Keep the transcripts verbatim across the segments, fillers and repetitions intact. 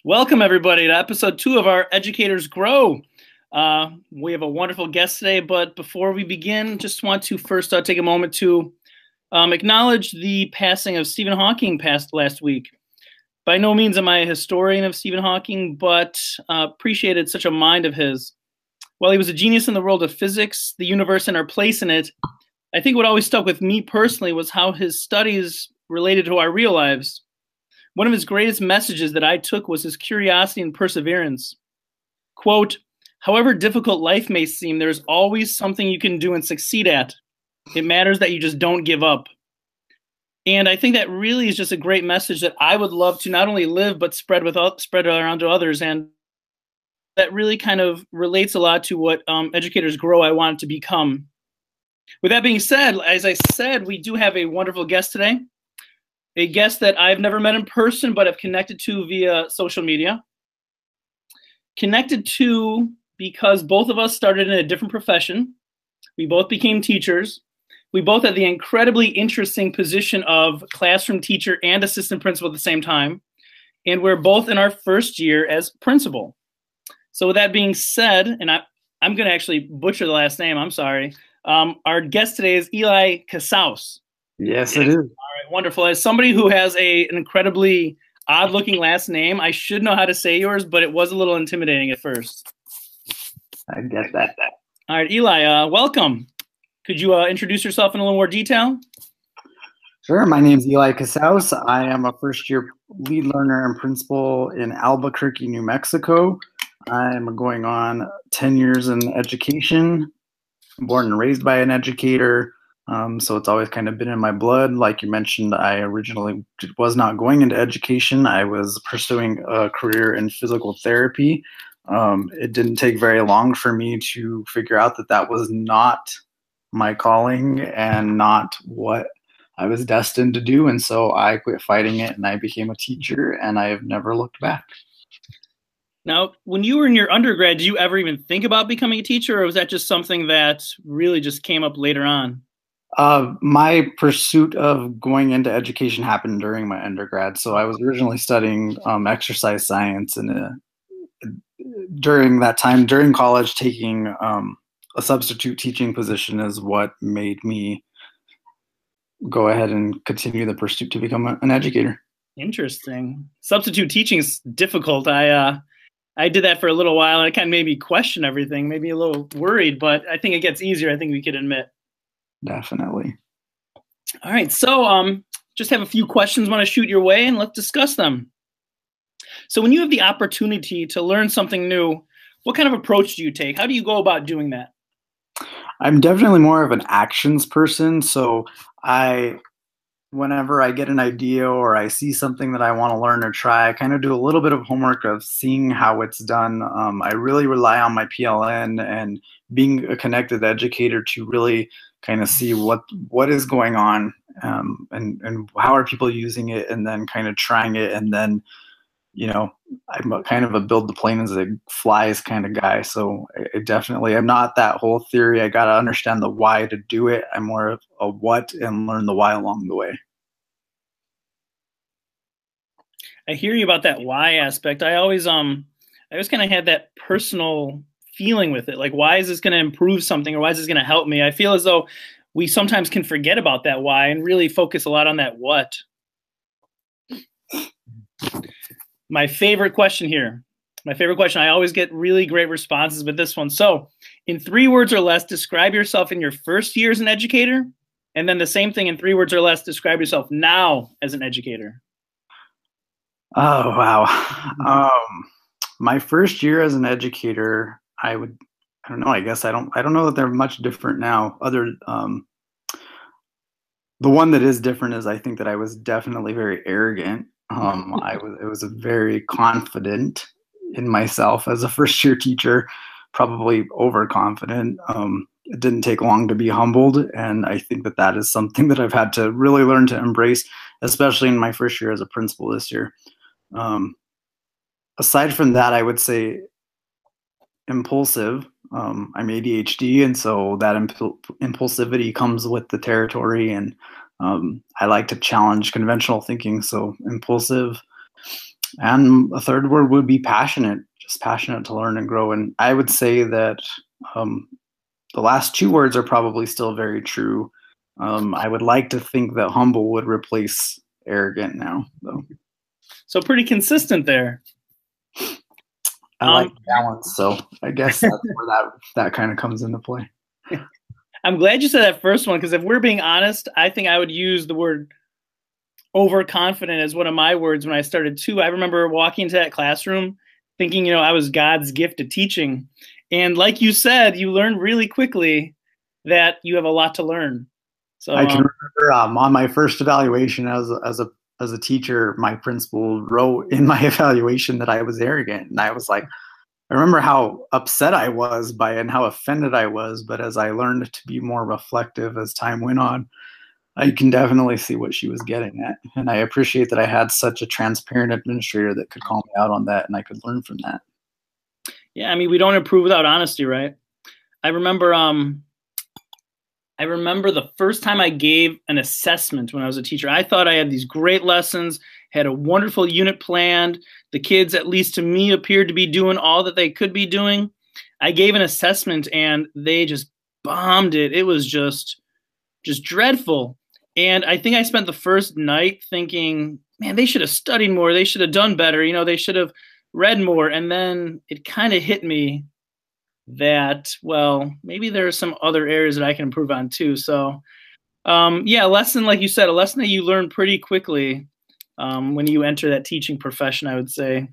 Welcome, everybody, to episode two of our Educators Grow. Uh, we have a wonderful guest today, but before we begin, just want to first uh, take a moment to um, acknowledge the passing of Stephen Hawking passed last week. By no means am I a historian of Stephen Hawking, but uh, appreciated such a mind of his. While he was a genius in the world of physics, the universe, and our place in it, I think what always stuck with me personally was how his studies related to our real lives. One of his greatest messages that I took was his curiosity and perseverance. Quote, "However difficult life may seem, there's always something you can do and succeed at. It matters that you just don't give up." And I think that really is just a great message that I would love to not only live, but spread with spread around to others. And that really kind of relates a lot to what um, Educators Grow I want to become. With that being said, as I said, we do have a wonderful guest today. A guest that I've never met in person, but have connected to via social media. Connected to because both of us started in a different profession. We both became teachers. We both had the incredibly interesting position of classroom teacher and assistant principal at the same time. And we're both in our first year as principal. So with that being said, and I, I'm going to actually butcher the last name, I'm sorry. Um, our guest today is Eli Casaus. Yes, it is. All right, wonderful. As somebody who has a, an incredibly odd-looking last name, I should know how to say yours, but it was a little intimidating at first. I get that. All right, Eli, uh, welcome. Could you uh, introduce yourself in a little more detail? Sure. My name is Eli Casaus. I am a first-year lead learner and principal in Albuquerque, New Mexico. I'm going on ten years in education. I'm born and raised by an educator. Um, so it's always kind of been in my blood. Like you mentioned, I originally was not going into education. I was pursuing a career in physical therapy. Um, it didn't take very long for me to figure out that that was not my calling and not what I was destined to do. And so I quit fighting it and I became a teacher, and I have never looked back. Now, when you were in your undergrad, did you ever even think about becoming a teacher, or was that just something that really just came up later on? Uh, my pursuit of going into education happened during my undergrad. So I was originally studying um, exercise science, and uh, during that time, during college, taking um, a substitute teaching position is what made me go ahead and continue the pursuit to become a, an educator. Interesting. Substitute teaching is difficult. I uh, I did that for a little while, and it kind of made me question everything, maybe a little worried, but I think it gets easier, I think we could admit. Definitely. All right, so um, just have a few questions I want to shoot your way, and let's discuss them. So when you have the opportunity to learn something new, what kind of approach do you take? How do you go about doing that? I'm definitely more of an actions person. So I, whenever I get an idea or I see something that I want to learn or try, I kind of do a little bit of homework of seeing how it's done. Um, I really rely on my P L N and being a connected educator to really kind of see what what is going on, um, and and how are people using it, and then kind of trying it. And then, you know, I'm a, kind of a build the plane as it flies kind of guy. So I, I definitely, I'm not that whole theory. I got to understand the why to do it. I'm more of a what and learn the why along the way. I hear you about that why aspect. I always um I always kind of had that personal feeling with it. Like, why is this going to improve something, or why is this going to help me? I feel as though we sometimes can forget about that why and really focus a lot on that what. My favorite question here. My favorite question. I always get really great responses with this one. So, in three words or less, describe yourself in your first year as an educator, and then the same thing in three words or less, describe yourself now as an educator. Oh, wow. Um, my first year as an educator, I would, I don't know, I guess I don't, I don't know that they're much different now. Other, um, the one that is different is I think that I was definitely very arrogant. Um, I was, it was a very confident in myself as a first year teacher, probably overconfident. Um, it didn't take long to be humbled. And I think that that is something that I've had to really learn to embrace, especially in my first year as a principal this year. Um, aside from that, I would say impulsive. Um, I'm A D H D, and so that impul impulsivity comes with the territory, and um, I like to challenge conventional thinking, so impulsive. And a third word would be passionate, just passionate to learn and grow. And I would say that um, the last two words are probably still very true. Um, I would like to think that humble would replace arrogant now, though. So pretty consistent there. I um, like balance, so I guess that's where that that kind of comes into play. I'm glad you said that first one, because if we're being honest, I think I would use the word overconfident as one of my words when I started too. I remember walking into that classroom thinking, you know, I was God's gift at teaching. And like you said, you learn really quickly that you have a lot to learn. So I can um, remember um, on my first evaluation as a, as a as a teacher, my principal wrote in my evaluation that I was arrogant, and I was like, I remember how upset I was by it and how offended I was. But as I learned to be more reflective as time went on, I can definitely see what she was getting at, and I appreciate that I had such a transparent administrator that could call me out on that, and I could learn from that. Yeah, I mean, we don't improve without honesty, right? I remember. Um, I remember the first time I gave an assessment when I was a teacher. I thought I had these great lessons, had a wonderful unit planned. The kids, at least to me, appeared to be doing all that they could be doing. I gave an assessment and they just bombed it. It was just, just dreadful. And I think I spent the first night thinking, man, they should have studied more. They should have done better. You know, they should have read more. And then it kind of hit me that, well, maybe there are some other areas that I can improve on too. So, um, yeah, a lesson, like you said, a lesson that you learn pretty quickly um, when you enter that teaching profession, I would say.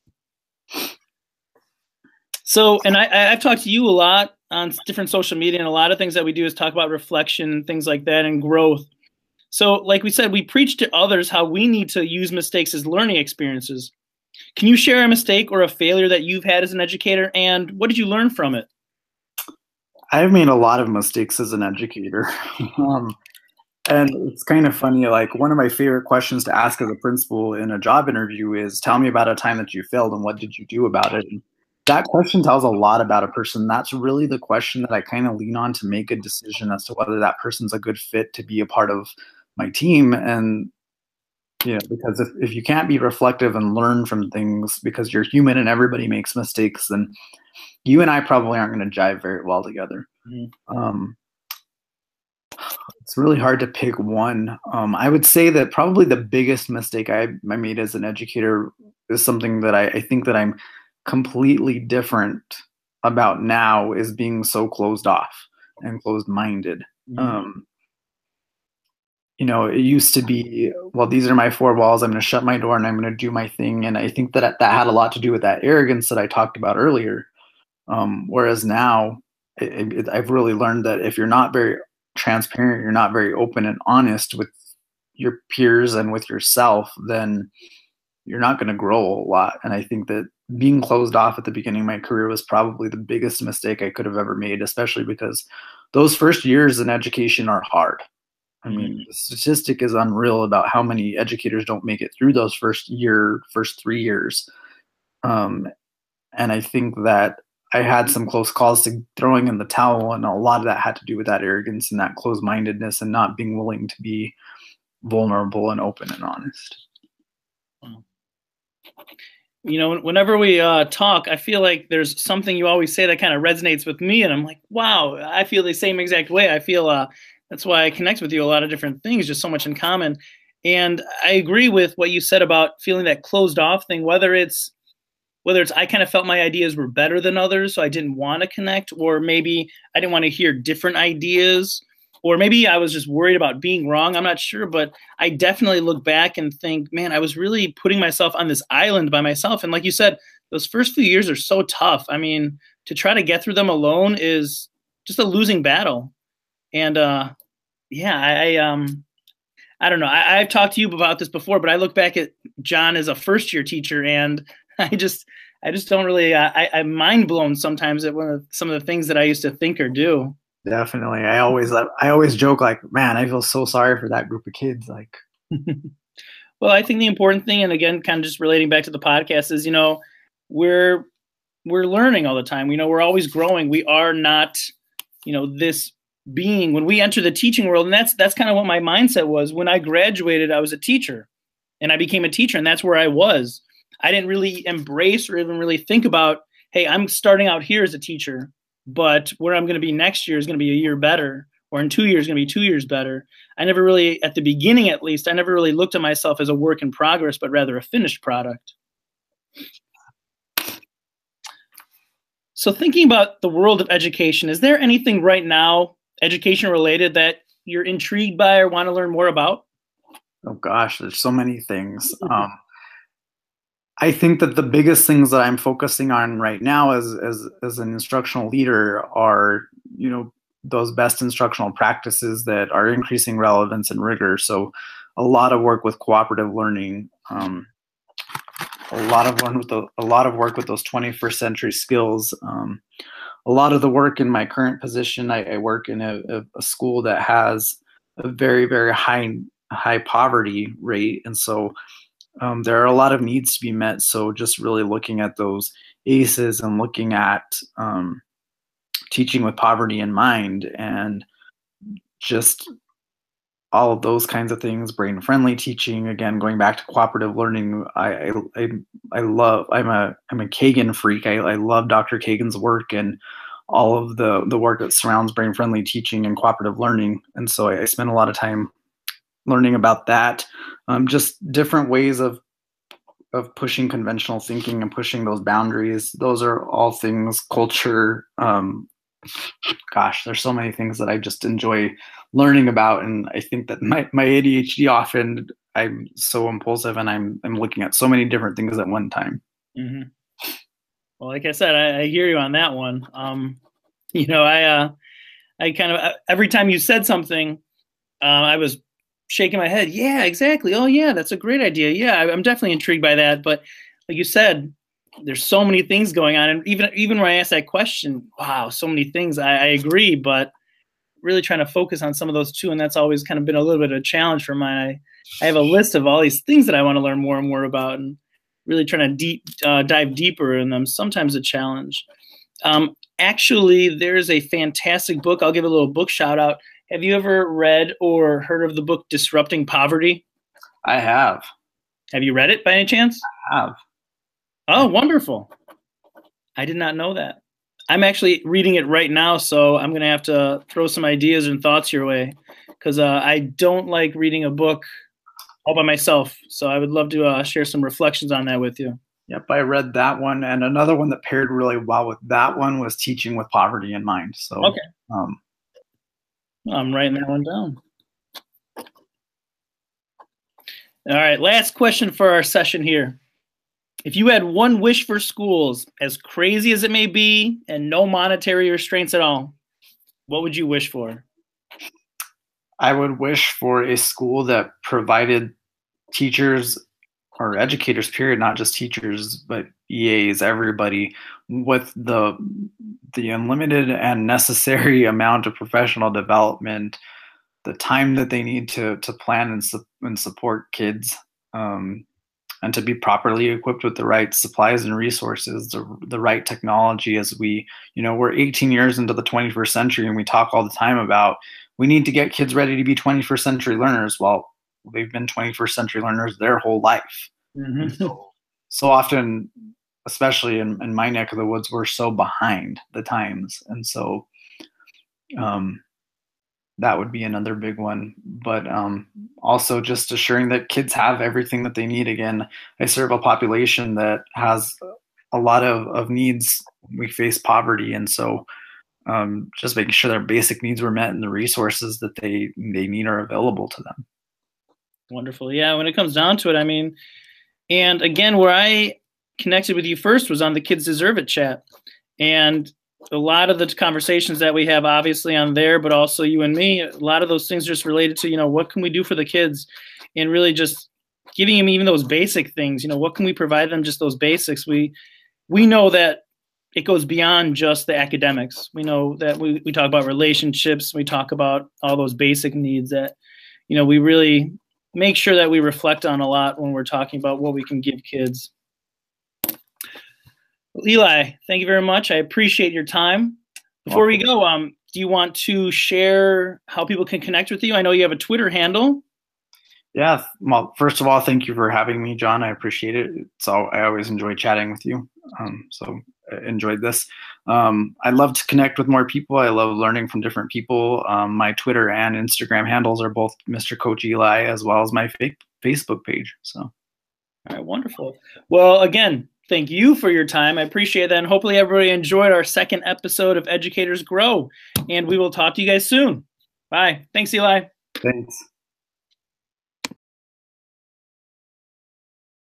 So, and I, I've talked to you a lot on different social media, and a lot of things that we do is talk about reflection, things like that, and growth. So, like we said, we preach to others how we need to use mistakes as learning experiences. Can you share a mistake or a failure that you've had as an educator, and what did you learn from it? I've made a lot of mistakes as an educator. um, and it's kind of funny, like one of my favorite questions to ask as a principal in a job interview is, tell me about a time that you failed and what did you do about it? And that question tells a lot about a person. That's really the question that I kind of lean on to make a decision as to whether that person's a good fit to be a part of my team. And you know, because if, if you can't be reflective and learn from things because you're human and everybody makes mistakes, then you and I probably aren't going to jive very well together. Mm-hmm. Um, it's really hard to pick one. Um, I would say that probably the biggest mistake I, I made as an educator is something that I, I think that I'm completely different about now, is being so closed off and closed-minded. Mm-hmm. Um, You know, it used to be, well, these are my four walls. I'm going to shut my door and I'm going to do my thing. And I think that that had a lot to do with that arrogance that I talked about earlier. Um, whereas now, it, it, I've really learned that if you're not very transparent, you're not very open and honest with your peers and with yourself, then you're not going to grow a lot. And I think that being closed off at the beginning of my career was probably the biggest mistake I could have ever made, especially because those first years in education are hard. I mean, the statistic is unreal about how many educators don't make it through those first year, first three years. Um, and I think that I had some close calls to throwing in the towel, and a lot of that had to do with that arrogance and that closed-mindedness and not being willing to be vulnerable and open and honest. You know, whenever we uh, talk, I feel like there's something you always say that kind of resonates with me, and I'm like, wow, I feel the same exact way. I feel uh, that's why I connect with you a lot of different things, just so much in common. And I agree with what you said about feeling that closed off thing, whether it's whether it's I kind of felt my ideas were better than others, so I didn't want to connect, or maybe I didn't want to hear different ideas, or maybe I was just worried about being wrong. I'm not sure, but I definitely look back and think, man, I was really putting myself on this island by myself. And like you said, those first few years are so tough. I mean, to try to get through them alone is just a losing battle. And uh, yeah, I, I um, I don't know. I, I've talked to you about this before, but I look back at John as a first year teacher, and I just, I just don't really. Uh, I, I'm mind blown sometimes at one of some of the things that I used to think or do. Definitely, I always, I always joke like, man, I feel so sorry for that group of kids. Like, well, I think the important thing, and again, kind of just relating back to the podcast, is you know, we're we're learning all the time. You know, we're always growing. We are not, you know, this being when we enter the teaching world, and that's that's kind of what my mindset was when I graduated. I was a teacher, and I became a teacher, and that's where I was. I didn't really embrace or even really think about, hey, I'm starting out here as a teacher, but where I'm going to be next year is going to be a year better, or in two years is going to be two years better. I never really, at the beginning at least, I never really looked at myself as a work in progress, but rather a finished product. So thinking about the world of education, is there anything right now, education related, that you're intrigued by or want to learn more about? Oh gosh, there's so many things. Um, I think that the biggest things that I'm focusing on right now as, as, as an instructional leader are, you know, those best instructional practices that are increasing relevance and rigor. So a lot of work with cooperative learning, um, a lot of learn with the, a lot of work with those twenty-first century skills. Um, a lot of the work in my current position, I, I work in a, a, a school that has a very, very high, high poverty rate. And so um, there are a lot of needs to be met. So just really looking at those A C Es and looking at um, teaching with poverty in mind, and just all of those kinds of things, brain-friendly teaching. Again, going back to cooperative learning, I I, I love. I'm a I'm a Kagan freak. I, I love Doctor Kagan's work and all of the the work that surrounds brain-friendly teaching and cooperative learning. And so I, I spend a lot of time learning about that. Um, just different ways of of pushing conventional thinking and pushing those boundaries. Those are all things, culture. Um, gosh, there's so many things that I just enjoy learning about. And I think that my, my A D H D, often I'm so impulsive and I'm, I'm looking at so many different things at one time. Mm-hmm. Well, like I said, I, I hear you on that one. Um, you know, I, uh, I kind of, every time you said something, uh, I was shaking my head. Yeah, exactly. Oh yeah, that's a great idea. Yeah, I'm definitely intrigued by that. But like you said, there's so many things going on. And even, even when I asked that question, wow, so many things, I, I agree, but really trying to focus on some of those too. And that's always kind of been a little bit of a challenge for mine. I, I have a list of all these things that I want to learn more and more about, and really trying to deep, uh, dive deeper in them. Sometimes a challenge. Um, actually, there's a fantastic book. I'll give a little book shout out. Have you ever read or heard of the book Disrupting Poverty? I have. Have you read it by any chance? I have. Oh, wonderful. I did not know that. I'm actually reading it right now, so I'm going to have to throw some ideas and thoughts your way, because uh, I don't like reading a book all by myself. So I would love to uh, share some reflections on that with you. Yep, I read that one. And another one that paired really well with that one was Teaching with Poverty in Mind. So okay. Um, I'm writing that one down. All right, last question for our session here. If you had one wish for schools, as crazy as it may be, and no monetary restraints at all, what would you wish for? I would wish for a school that provided teachers or educators, period, not just teachers, but E As, everybody, with the the unlimited and necessary amount of professional development, the time that they need to to plan and, su- and support kids, um, and to be properly equipped with the right supplies and resources, the, the right technology. As we, you know, we're eighteen years into the twenty-first century, and we talk all the time about we need to get kids ready to be twenty-first century learners. Well, they've been twenty-first century learners their whole life. Mm-hmm. So, so often, especially in, in my neck of the woods, we're so behind the times. And so um, that would be another big one. But um, also just assuring that kids have everything that they need. Again, I serve a population that has a lot of, of needs. We face poverty. And so um, just making sure their basic needs were met and the resources that they, they need are available to them. Wonderful. Yeah, when it comes down to it, I mean, and again, where I connected with you first was on the Kids Deserve It chat. And a lot of the conversations that we have obviously on there, but also you and me, a lot of those things just related to, you know, what can we do for the kids, and really just giving them even those basic things. You know, what can we provide them, just those basics? We we know that it goes beyond just the academics. We know that we, we talk about relationships. We talk about all those basic needs that, you know, we really make sure that we reflect on a lot when we're talking about what we can give kids. Well, Eli, thank you very much. I appreciate your time. Before we go, um, do you want to share how people can connect with you? I know you have a Twitter handle. Yeah. Well, first of all, thank you for having me, John. I appreciate it. So I always enjoy chatting with you. Um, so I enjoyed this. Um, I love to connect with more people. I love learning from different people. Um, my Twitter and Instagram handles are both Mister Coach Eli, as well as my fa- Facebook page. So. All right, wonderful. Well, again, thank you for your time. I appreciate that. And hopefully everybody enjoyed our second episode of Educators Grow. And we will talk to you guys soon. Bye. Thanks, Eli. Thanks.